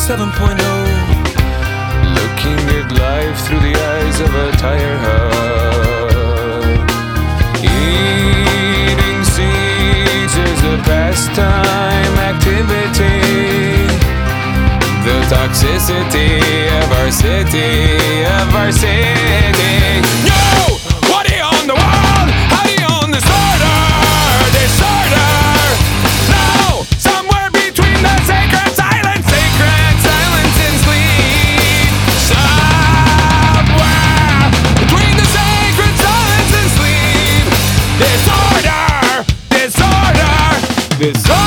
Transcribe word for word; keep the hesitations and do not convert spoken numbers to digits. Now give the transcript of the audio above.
seven point oh. Looking at life through the eyes of a tire hub. Eating seeds is a pastime activity. The toxicity of our city, of our city. No! What do you own the world? How do you own disorder? Disorder! No! Somewhere between the sacred silence, sacred silence and sleep. Somewhere between the sacred silence and sleep. Disorder! Disorder! Disorder!